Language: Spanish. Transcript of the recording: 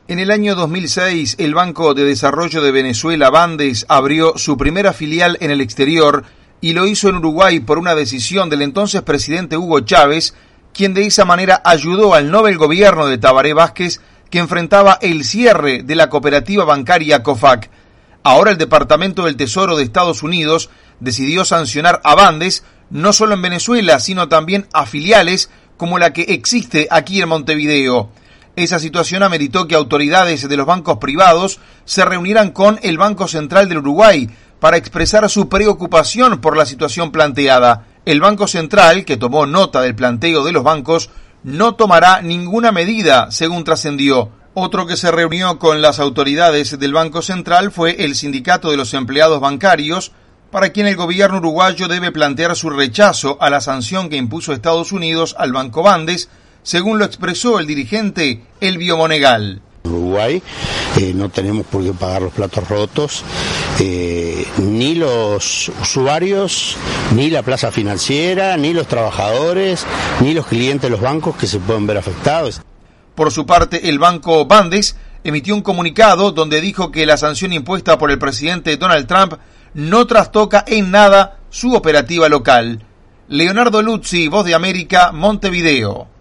En el año 2006, el Banco de Desarrollo de Venezuela, Bandes, abrió su primera filial en el exterior y lo hizo en Uruguay por una decisión del entonces presidente Hugo Chávez, quien de esa manera ayudó al Nobel Gobierno de Tabaré Vázquez, que enfrentaba el cierre de la cooperativa bancaria COFAC. Ahora el Departamento del Tesoro de Estados Unidos decidió sancionar a Bandes, no solo en Venezuela, sino también a filiales como la que existe aquí en Montevideo. Esa situación ameritó que autoridades de los bancos privados se reunieran con el Banco Central del Uruguay para expresar su preocupación por la situación planteada. El Banco Central, que tomó nota del planteo de los bancos, no tomará ninguna medida, según trascendió. Otro que se reunió con las autoridades del Banco Central fue el Sindicato de los Empleados Bancarios, para quien el gobierno uruguayo debe plantear su rechazo a la sanción que impuso Estados Unidos al Banco Bandes, según lo expresó el dirigente Elvio Monegal. En Uruguay no tenemos por qué pagar los platos rotos, ni los usuarios, ni la plaza financiera, ni los trabajadores, ni los clientes de los bancos que se pueden ver afectados. Por su parte, el Banco Bandes emitió un comunicado donde dijo que la sanción impuesta por el presidente Donald Trump no trastoca en nada su operativa local. Leonardo Luzzi, Voz de América, Montevideo.